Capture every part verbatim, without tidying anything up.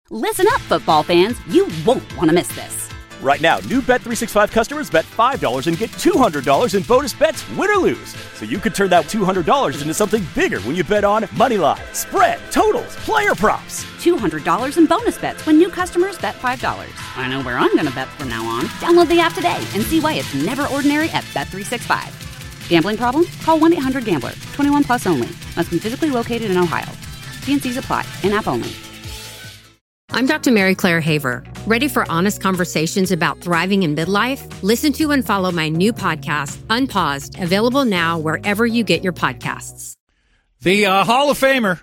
Listen up, football fans. You won't want to miss this. Right now, new Bet three sixty-five customers bet five dollars and get two hundred dollars in bonus bets, win or lose. So you could turn that two hundred dollars into something bigger when you bet on moneyline, spread, totals, player props. two hundred dollars in bonus bets when new customers bet five dollars. I know where I'm going to bet from now on. Download the app today and see why it's never ordinary at Bet three sixty-five. Gambling problem? Call one eight hundred gambler. twenty-one plus only. Must be physically located in Ohio. T and C's apply. In-app only. I'm Doctor Mary Claire Haver. Ready for honest conversations about thriving in midlife? Listen to and follow my new podcast, Unpaused, available now wherever you get your podcasts. The uh, Hall of Famer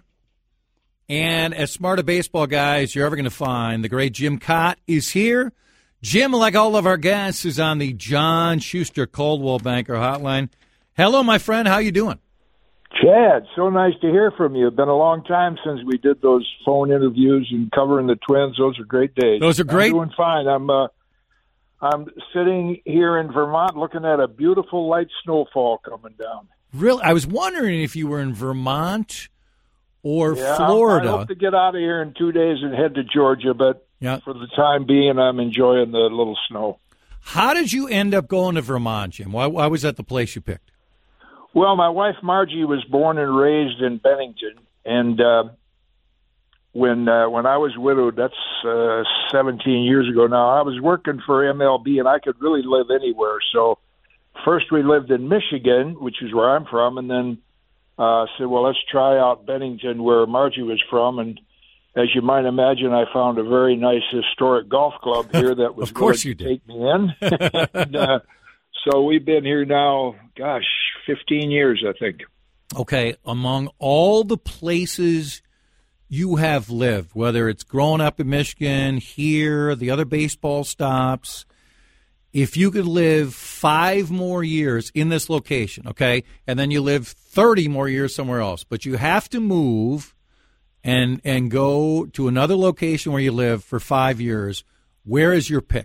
and as smart a baseball guy as you're ever going to find, the great Jim Kaat is here. Jim, like all of our guests, is on the John Schuster Coldwell Banker Hotline. Hello, my friend. How you doing? Chad, so nice to hear from you. It's been a long time since we did those phone interviews and covering the Twins. Those are great days. Those are great. I'm doing fine. I'm uh, I'm sitting here in Vermont looking at a beautiful light snowfall coming down. Really? I was wondering if you were in Vermont or yeah, Florida. I hope to get out of here in two days and head to Georgia, but yeah. for the time being, I'm enjoying the little snow. How did you end up going to Vermont, Jim? Why, why was that the place you picked? Well, my wife Margie was born and raised in Bennington, and uh, when uh, when I was widowed, that's uh, seventeen years ago now, I was working for M L B, and I could really live anywhere. So first we lived in Michigan, which is where I'm from, and then uh, said, well, let's try out Bennington, where Margie was from, and as you might imagine, I found a very nice historic golf club here that was of course willing you to did. take me in. and, uh, so we've been here now, gosh, fifteen years, I think. Okay, among all the places you have lived, whether it's growing up in Michigan, here, the other baseball stops, if you could live five more years in this location, okay, and then you live thirty more years somewhere else, but you have to move and and go to another location where you live for five years, where is your pick?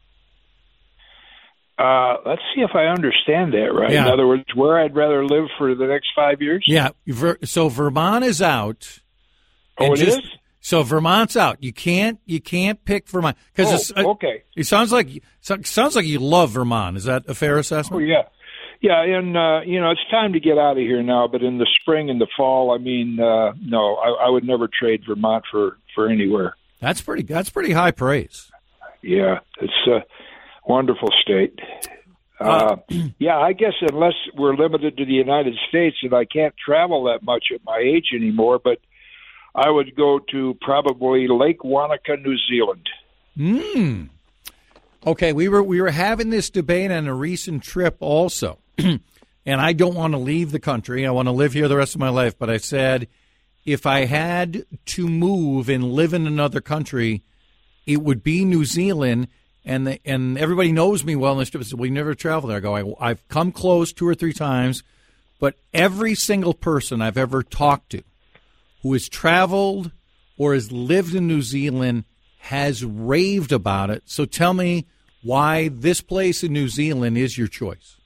Uh, let's see if I understand that right. Yeah. In other words, where I'd rather live for the next five years? Yeah. Ver, so Vermont is out. Oh, it just, is? So Vermont's out. You can't you can't pick Vermont because oh, okay. It sounds like sounds like you love Vermont. Is that a fair assessment? Oh yeah, yeah. And uh, you know, it's time to get out of here now. But in the spring and the fall, I mean, uh, no, I, I would never trade Vermont for, for anywhere. That's pretty. That's pretty high praise. Yeah, it's a wonderful state. Uh, yeah, I guess unless we're limited to the United States, and I can't travel that much at my age anymore, but I would go to probably Lake Wanaka, New Zealand. Hmm. Okay, we were we were having this debate on a recent trip also, and I don't want to leave the country. I want to live here the rest of my life. But I said, if I had to move and live in another country, it would be New Zealand. And the, and everybody knows me well in this trip. Said, we never traveled there. I go, I, I've come close two or three times, but every single person I've ever talked to who has traveled or has lived in New Zealand has raved about it. So tell me why this place in New Zealand is your choice.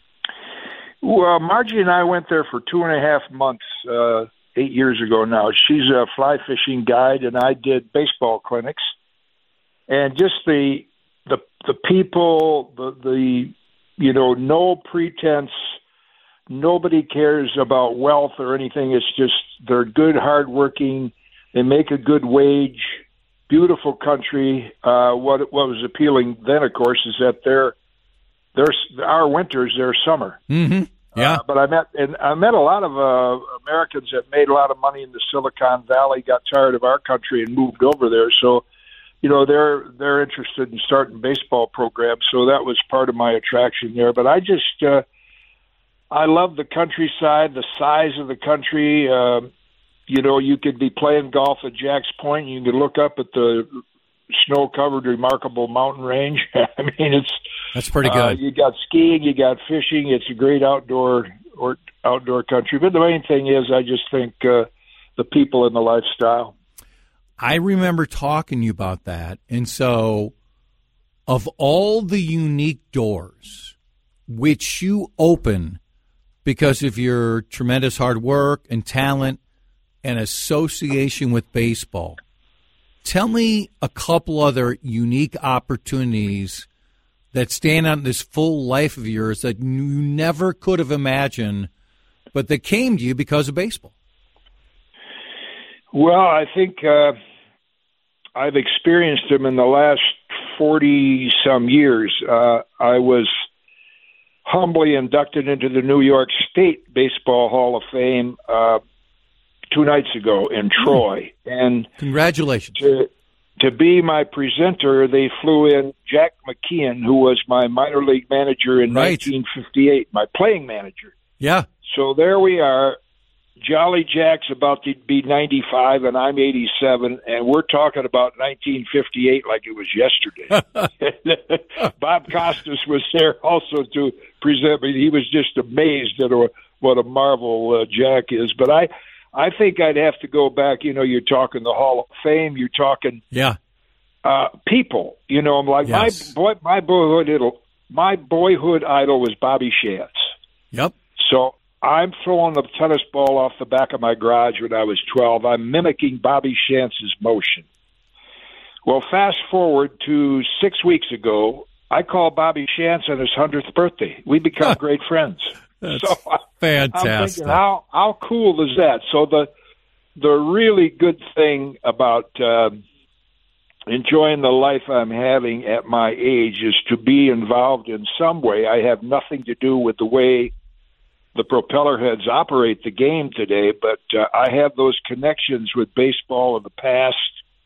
Well, Margie and I went there for two and a half months uh, eight years ago now. She's a fly fishing guide, and I did baseball clinics. And just the the the people, the, the you know, no pretense. Nobody cares about wealth or anything. It's just they're good, hardworking. They make a good wage. Beautiful country. Uh, what what was appealing then, of course, is that their their our winters, their summer. Mm-hmm. Yeah. Uh, but I met and I met a lot of uh, Americans that made a lot of money in the Silicon Valley, got tired of our country, and moved over there. So, you know, they're they're interested in starting baseball programs. So that was part of my attraction there. But I just uh, I love the countryside, the size of the country. Uh, you know, you could be playing golf at Jack's Point. You could look up at the snow-covered, remarkable mountain range. I mean, it's that's pretty good. Uh, you got skiing, you got fishing. It's a great outdoor or outdoor country. But the main thing is, I just think uh, the people and the lifestyle. I remember talking to you about that, and so of all the unique doors which you open because of your tremendous hard work and talent and association with baseball, Tell me a couple other unique opportunities that stand out in this full life of yours that you never could have imagined, but that came to you because of baseball. Well, I think uh, I've experienced them in the last forty-some years. Uh, I was humbly inducted into the New York State Baseball Hall of Fame uh, two nights ago in Troy. And congratulations. To, to be my presenter, they flew in Jack McKeon, who was my minor league manager in right. nineteen fifty-eight, my playing manager. Yeah. So there we are. Jolly Jack's about to be ninety-five, and I'm eighty-seven, and we're talking about nineteen fifty-eight like it was yesterday. Bob Costas was there also to present me. He was just amazed at what a marvel uh, Jack is. But I, I think I'd have to go back. You know, you're talking the Hall of Fame. You're talking yeah, uh, people. You know, I'm like yes. my boy, my boyhood idol. My boyhood idol was Bobby Shantz. Yep. So I'm throwing the tennis ball off the back of my garage when I was twelve. I'm mimicking Bobby Shantz's motion. Well, fast forward to six weeks ago, I called Bobby Shantz on his hundredth birthday. We become great friends. That's so fantastic. I'm thinking, how how cool is that? So the the really good thing about uh, enjoying the life I'm having at my age is to be involved in some way. I have nothing to do with the way the propeller heads operate the game today, but uh, I have those connections with baseball in the past,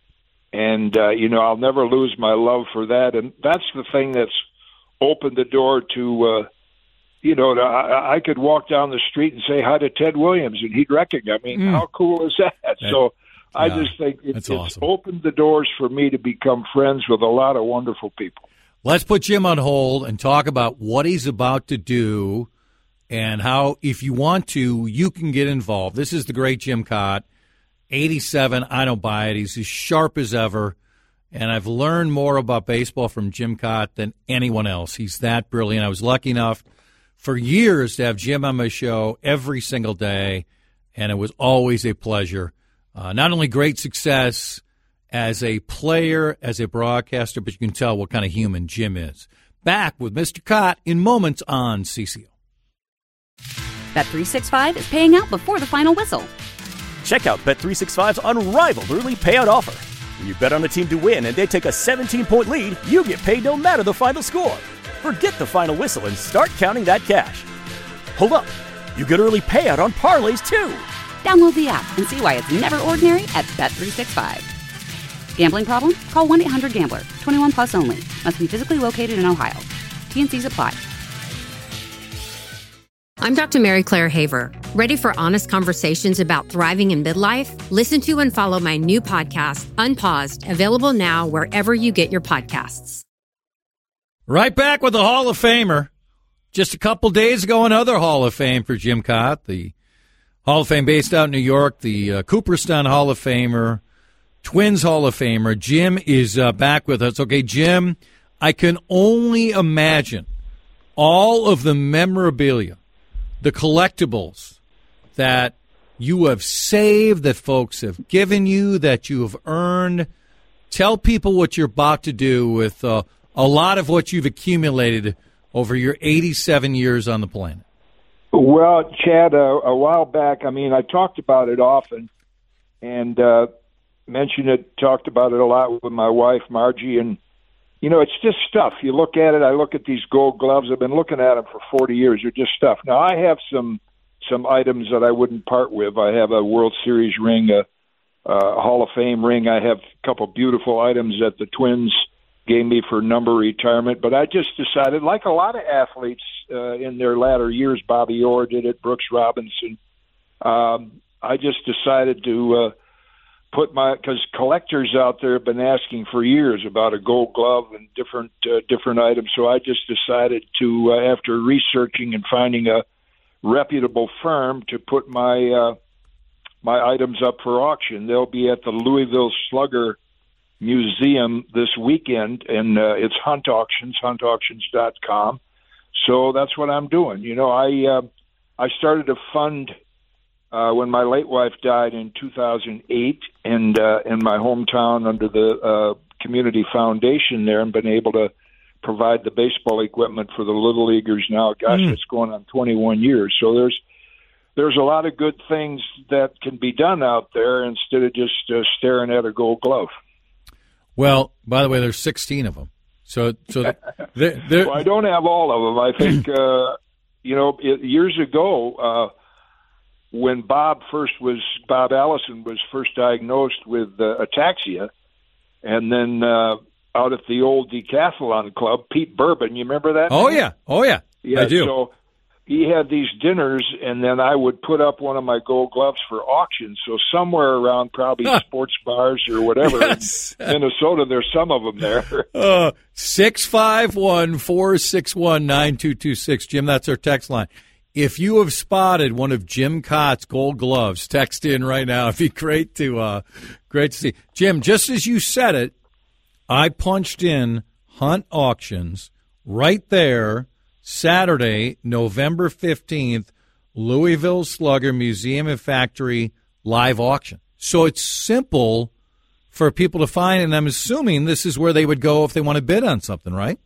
and, uh, you know, I'll never lose my love for that. And that's the thing that's opened the door to, uh, you know, to, I, I could walk down the street and say hi to Ted Williams, and he'd recognize me. I mean, mm. how cool is that? that so I yeah, just think it, it's awesome. Opened the doors for me to become friends with a lot of wonderful people. Let's put Jim on hold and talk about what he's about to do and how, if you want to, you can get involved. This is the great Jim Kaat, eighty-seven. I don't buy it. He's as sharp as ever, and I've learned more about baseball from Jim Kaat than anyone else. He's that brilliant. I was lucky enough for years to have Jim on my show every single day, and it was always a pleasure. Uh, not only great success as a player, as a broadcaster, but you can tell what kind of human Jim is. Back with Mister Kaat in moments on C C O. Bet three sixty-five is paying out before the final whistle. Check out Bet three sixty-five's unrivaled early payout offer. When you bet on a team to win and they take a seventeen-point lead, you get paid no matter the final score. Forget the final whistle and start counting that cash. Hold up. You get early payout on parlays, too. Download the app and see why it's never ordinary at Bet three sixty-five. Gambling problem? Call one eight hundred gambler. twenty-one plus only. Must be physically located in Ohio. T N Cs apply. I'm Doctor Mary Claire Haver. Ready for honest conversations about thriving in midlife? Listen to and follow my new podcast, Unpaused, available now wherever you get your podcasts. Right back with the Hall of Famer. Just a couple days ago, another Hall of Fame for Jim Kaat, the Hall of Fame based out in New York, the uh, Cooperstown Hall of Famer, Twins Hall of Famer. Jim is uh, back with us. Okay, Jim, I can only imagine all of the memorabilia, the collectibles that you have saved, that folks have given you, that you have earned. Tell people what you're about to do with uh, a lot of what you've accumulated over your eighty-seven years on the planet. Well, Chad, uh, a while back, I mean, I talked about it often and uh, mentioned it, talked about it a lot with my wife, Margie, and you know, it's just stuff. You look at it. I look at these gold gloves. I've been looking at them for forty years. They're just stuff. Now, I have some some items that I wouldn't part with. I have a World Series ring, a, a Hall of Fame ring. I have a couple beautiful items that the Twins gave me for number retirement. But I just decided, like a lot of athletes uh, in their latter years, Bobby Orr did it, Brooks Robinson, um, I just decided to uh, – put my, because collectors out there have been asking for years about a gold glove and different uh, different items. So I just decided to, uh, after researching and finding a reputable firm, to put my uh, my items up for auction. They'll be at the Louisville Slugger Museum this weekend, and uh, it's Hunt Auctions, hunt auctions dot com. So that's what I'm doing. You know, I uh, I started a fund uh, when my late wife died in two thousand eight, and uh, in my hometown under the uh, community foundation there, and been able to provide the baseball equipment for the little leaguers now. Gosh, mm. it's going on twenty-one years. So there's there's a lot of good things that can be done out there instead of just uh, staring at a Gold Glove. Well, by the way, there's sixteen of them. So, so they're, they're... Well, I don't have all of them. I think, uh, you know, it, years ago, uh, when Bob first was, Bob Allison was first diagnosed with uh, ataxia, and then uh, out at the old decathlon club, Pete Bourbon, you remember that? Oh, name? yeah. Oh, yeah. Yeah, I do. So he had these dinners, and then I would put up one of my Gold Gloves for auction. So somewhere around probably huh. sports bars or whatever yes. in Minnesota, there's some of them there. uh, six five one, four six one, nine two two six. Jim, that's our text line. If you have spotted one of Jim Cott's Gold Gloves, text in right now. It'd be great to, uh, great to see. Jim, just as you said it, I punched in Hunt Auctions right there. Saturday, November fifteenth, Louisville Slugger Museum and Factory live auction. So it's simple for people to find, and I'm assuming this is where they would go if they want to bid on something, right?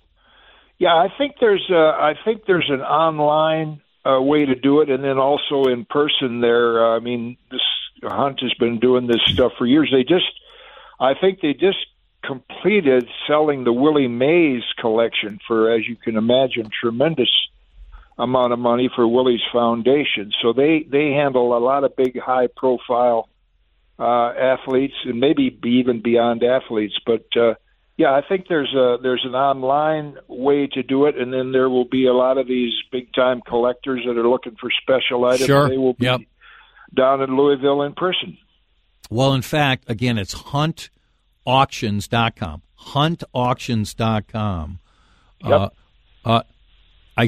Yeah, I think there's a, I think there's an online uh, way to do it, and then also in person there. Uh, I mean, this Hunt has been doing this stuff for years. They just, I think they just completed selling the Willie Mays collection for, as you can imagine, tremendous amount of money for Willie's foundation. So they, they handle a lot of big, high-profile uh, athletes, and maybe even beyond athletes. But uh, yeah, I think there's a there's an online way to do it, and then there will be a lot of these big-time collectors that are looking for special items. Sure. They will be yep. down in Louisville in person. Well, in fact, again, it's Hunt. auctions dot com. hunt auctions dot com. Yep. Uh, uh, I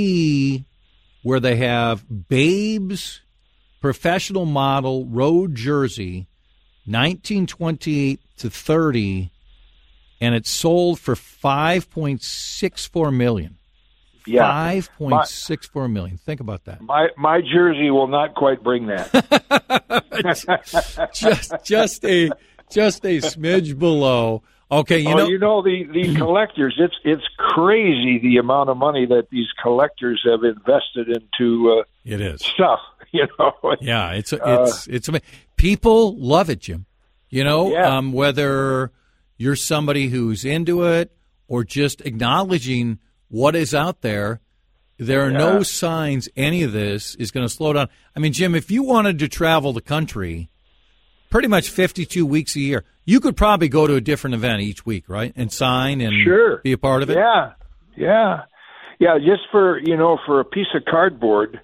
see where they have Babe's professional model road jersey, nineteen twenty-eight to thirty, and it's sold for five point six four million dollars. Yeah. five point six four million dollars. Think about that. My my jersey will not quite bring that. just just a just a smidge below. Okay, you oh, know you know the, the collectors. It's it's crazy the amount of money that these collectors have invested into. Uh, it is stuff. You know. Yeah, it's it's uh, it's amazing. People love it, Jim. You know, yeah. um, whether you're somebody who's into it or just acknowledging what is out there, there are yeah. no signs any of this is going to slow down. I mean, Jim, if you wanted to travel the country pretty much fifty-two weeks a year, you could probably go to a different event each week, right? And sign and sure. be a part of it? Yeah, yeah. Yeah, just for, you know, for a piece of cardboard,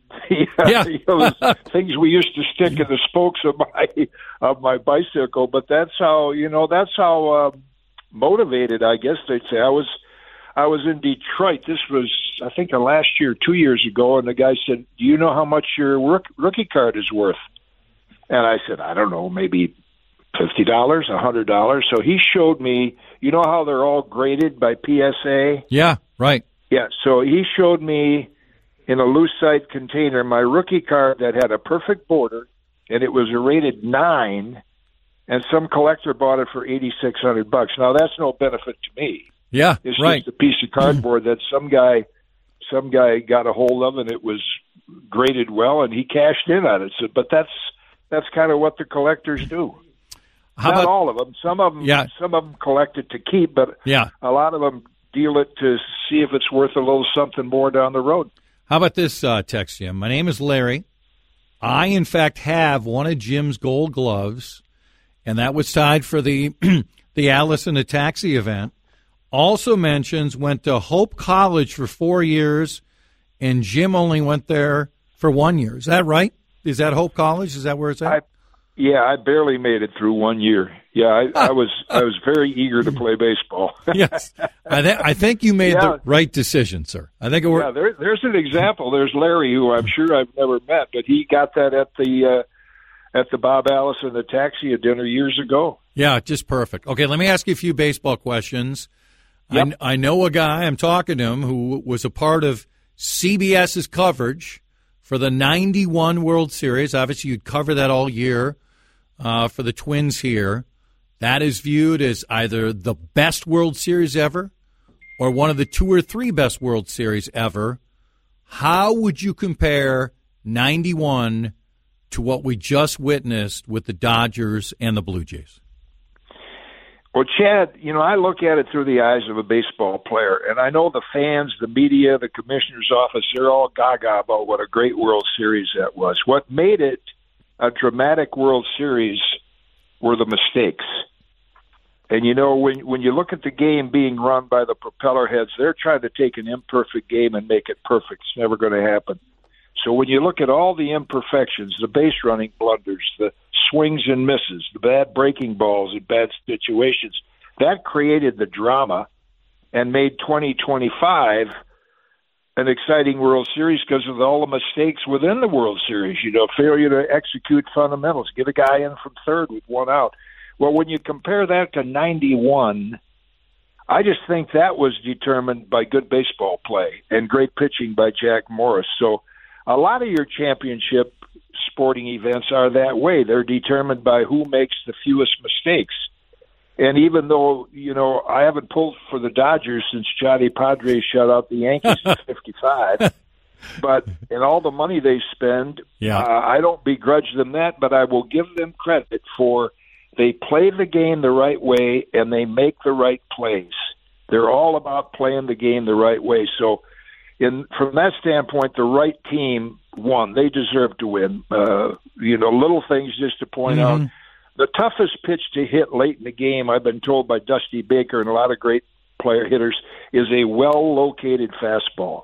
yeah. you know, things we used to stick in the spokes of my of my bicycle, but that's how, you know, that's how uh, motivated, I guess they'd say. I was I was in Detroit. This was, I think, the last year, two years ago, and the guy said, "Do you know how much your rook- rookie card is worth?" And I said, "I don't know, maybe fifty dollars, one hundred dollars." So he showed me, you know how they're all graded by P S A? Yeah, right. Yeah, so he showed me in a Lucite container my rookie card that had a perfect border, and it was a rated nine, and some collector bought it for eighty-six hundred bucks. Now, that's no benefit to me. Yeah, it's right. just a piece of cardboard that some guy, some guy got a hold of, and it was graded well, and he cashed in on it. So, but that's that's kind of what the collectors do. How Not about, all of them. Some of them, yeah. some of them collect it to keep, but yeah. a lot of them deal it to see if it's worth a little something more down the road. How about this uh, text, Jim? My name is Larry. I, in fact, have one of Jim's Gold Gloves, and that was tied for the the Allison Ataxi event. Also mentions went to Hope College for four years, and Jim only went there for one year. Is that right? Is that Hope College? Is that where it's at? I, yeah, I barely made it through one year. Yeah, I, I was I was very eager to play baseball. Yes, I, th- I think you made yeah. the right decision, sir. I think it worked. Yeah, there, there's an example. There's Larry, who I'm sure I've never met, but he got that at the uh, at the Bob Allison Ataxia dinner years ago. Yeah, just perfect. Okay, let me ask you a few baseball questions. Yep. I, I know a guy, I'm talking to him, who was a part of CBS's coverage for the ninety-one World Series. Obviously, you'd cover that all year uh, for the Twins here. That is viewed as either the best World Series ever or one of the two or three best World Series ever. How would you compare ninety-one to what we just witnessed with the Dodgers and the Blue Jays? Well, Chad, you know, I look at it through the eyes of a baseball player, and I know the fans, the media, the commissioner's office, they're all gaga about what a great World Series that was. What made it a dramatic World Series were the mistakes. And, you know, when when you look at the game being run by the propeller heads, they're trying to take an imperfect game and make it perfect. It's never going to happen. So when you look at all the imperfections, the base running blunders, the swings and misses, the bad breaking balls in bad situations, that created the drama and made twenty twenty-five an exciting World Series because of all the mistakes within the World Series. You know, failure to execute fundamentals, get a guy in from third with one out. Well, when you compare that to ninety-one, I just think that was determined by good baseball play and great pitching by Jack Morris. So a lot of your championship sporting events are that way. They're determined by who makes the fewest mistakes. And even though, you know, I haven't pulled for the Dodgers since Johnny Padres shut out the Yankees in fifty-five, but in all the money they spend, yeah. uh, I don't begrudge them that, but I will give them credit for they play the game the right way and they make the right plays. They're all about playing the game the right way. So in from that standpoint, the right team won. They deserve to win. Uh, you know, little things just to point mm-hmm. out. The toughest pitch to hit late in the game, I've been told by Dusty Baker and a lot of great player hitters, is a well-located fastball.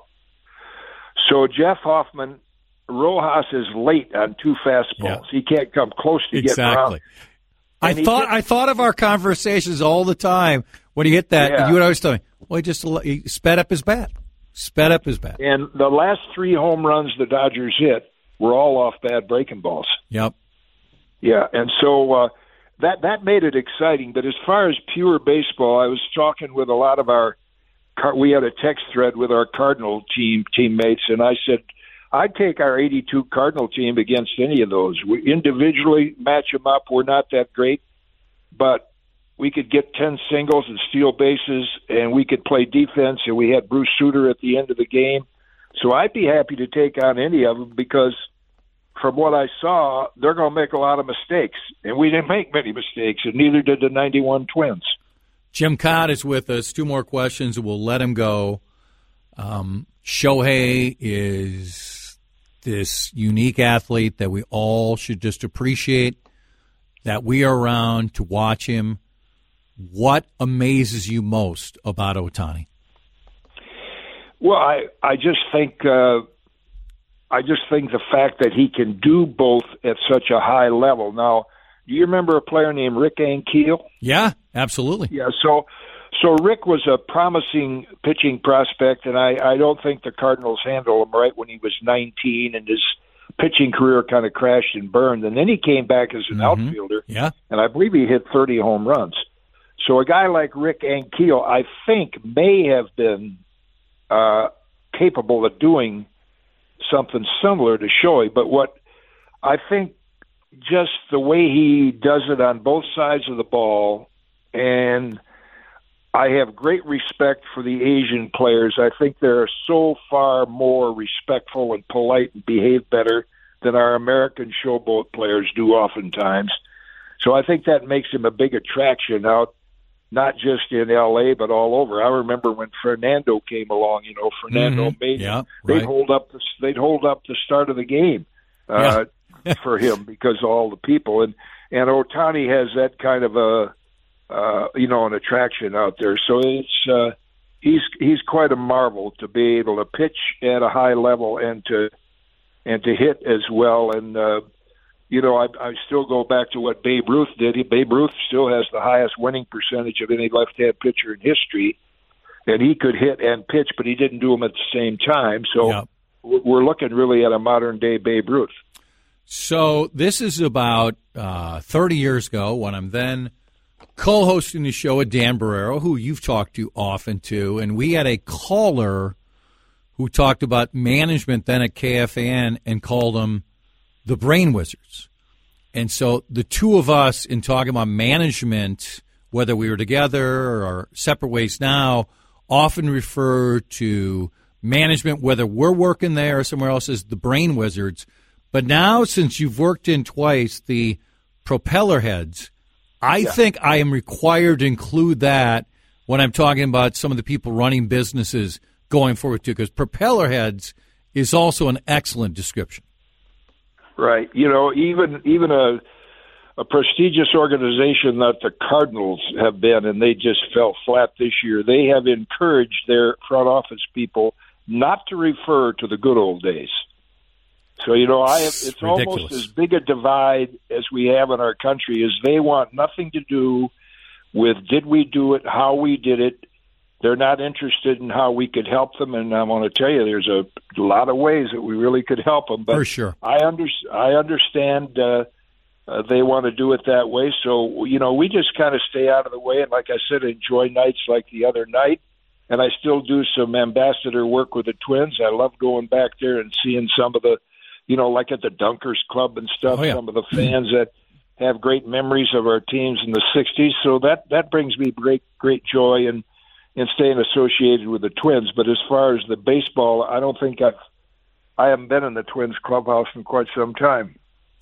So Jeff Hoffman, Rojas is late on two fastballs. Yeah. He can't come close to exactly. getting around. I And thought did, I thought of our conversations all the time when he hit that. Yeah. You would always tell me, well, he just he sped up his bat. Sped up his bat. And the last three home runs the Dodgers hit were all off bad breaking balls. Yep. Yeah, and so uh, that that made it exciting. But as far as pure baseball, I was talking with a lot of our – we had a text thread with our Cardinal team teammates, and I said, I'd take our eighty-two Cardinal team against any of those. We individually match them up. We're not that great, but we could get ten singles and steal bases, and we could play defense, and we had Bruce Sutter at the end of the game. So I'd be happy to take on any of them because – from what I saw, they're going to make a lot of mistakes. And we didn't make many mistakes, and neither did the ninety-one Twins. Jim Kaat is with us. Two more questions, and we'll let him go. Um, Shohei is this unique athlete that we all should just appreciate, that we are around to watch him. What amazes you most about Ohtani? Well, I, I just think uh, – I just think the fact that he can do both at such a high level. Now, do you remember a player named Rick Ankiel? Yeah, absolutely. Yeah, so so Rick was a promising pitching prospect, and I, I don't think the Cardinals handled him right when he was nineteen, and his pitching career kind of crashed and burned. And then he came back as an mm-hmm. outfielder, yeah. and I believe he hit thirty home runs. So a guy like Rick Ankiel, I think, may have been uh, capable of doing something similar to Shohei, but what I think just the way he does it on both sides of the ball, and I have great respect for the Asian players. I think they're so far more respectful and polite and behave better than our American showboat players do oftentimes. So I think that makes him a big attraction out, not just in L A, but all over. I remember when Fernando came along, you know, Fernando mm-hmm. made yeah, they'd right. hold up the they'd hold up the start of the game uh, yeah. for him because of all the people. And and Ohtani has that kind of a uh, you know an attraction out there. So it's uh, he's he's quite a marvel to be able to pitch at a high level and to and to hit as well. And uh, You know, I, I still go back to what Babe Ruth did. He, Babe Ruth still has the highest winning percentage of any left-hand pitcher in history, and he could hit and pitch, but he didn't do them at the same time. So yep. we're looking really at a modern-day Babe Ruth. So this is about uh, thirty years ago when I'm then co-hosting the show with Dan Barrero, who you've talked to often too, and we had a caller who talked about management then at K F A N and called them the Brain Wizards. And so the two of us, in talking about management, whether we were together or separate ways now, often refer to management, whether we're working there or somewhere else, as the Brain Wizards. But now, since you've worked in twice the propeller heads, I yeah. think I am required to include that when I'm talking about some of the people running businesses going forward too, because propeller heads is also an excellent description. Right. You know, even even a a prestigious organization that the Cardinals have been, and they just fell flat this year, they have encouraged their front office people not to refer to the good old days. So, you know, I have, it's Ridiculous. almost as big a divide as we have in our country, is they want nothing to do with did we do it, how we did it. They're not interested in how we could help them, and I want to tell you, there's a lot of ways that we really could help them. But For sure. I, under, I understand uh, uh, they want to do it that way. So, you know, we just kind of stay out of the way, and like I said, enjoy nights like the other night. And I still do some ambassador work with the Twins. I love going back there and seeing some of the, you know, like at the Dunkers Club and stuff, oh, yeah. some of the fans that have great memories of our teams in the sixties. So that, that brings me great great joy and in staying associated with the Twins. But as far as the baseball, I don't think I've I haven't been in the Twins clubhouse in quite some time.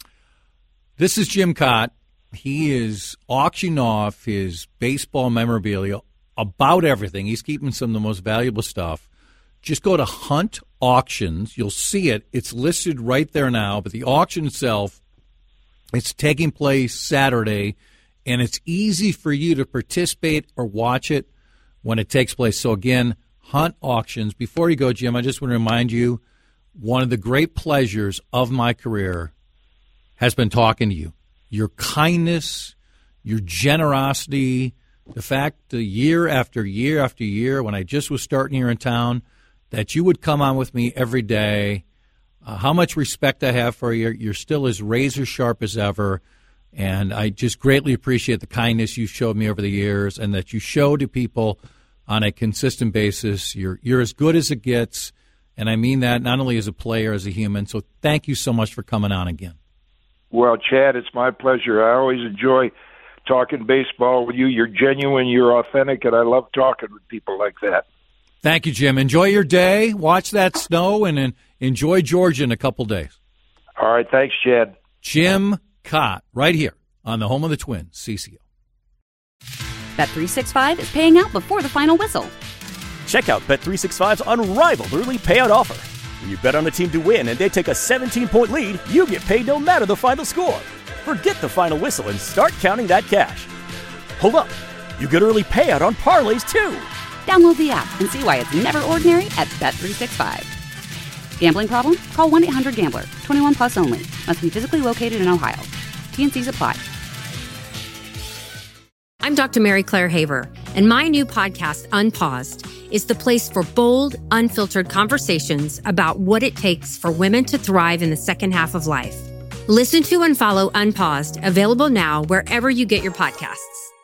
This is Jim Kaat. He is auctioning off his baseball memorabilia, about everything. He's keeping some of the most valuable stuff. Just go to Hunt Auctions. You'll see it. It's listed right there now, but the auction itself, it's taking place Saturday, and it's easy for you to participate or watch it when it takes place. So, again, Hunt Auctions. Before you go, Jim, I just want to remind you, one of the great pleasures of my career has been talking to you. Your kindness, your generosity, the fact that year after year after year, when I just was starting here in town, that you would come on with me every day, uh, how much respect I have for you. You're still as razor sharp as ever, and I just greatly appreciate the kindness you've showed me over the years and that you show to people on a consistent basis. You're, you're as good as it gets, and I mean that not only as a player, as a human. So thank you so much for coming on again. Well, Chad, it's my pleasure. I always enjoy talking baseball with you. You're genuine, you're authentic, and I love talking with people like that. Thank you, Jim. Enjoy your day. Watch that snow, and, and enjoy Georgia in a couple days. All right. Thanks, Chad. Jim Kaat, right here on the home of the Twins, C C O. Bet three sixty-five is paying out before the final whistle. Check out Bet three sixty-five's unrivaled early payout offer. When you bet on a team to win and they take a seventeen-point lead, you get paid no matter the final score. Forget the final whistle and start counting that cash. Hold up. You get early payout on parlays, too. Download the app and see why it's never ordinary at Bet three sixty-five. Gambling problem? Call one eight hundred gambler. twenty-one plus only. Must be physically located in Ohio. T N Cs apply. I'm Doctor Mary Claire Haver, and my new podcast, Unpaused, is the place for bold, unfiltered conversations about what it takes for women to thrive in the second half of life. Listen to and follow Unpaused, available now wherever you get your podcasts.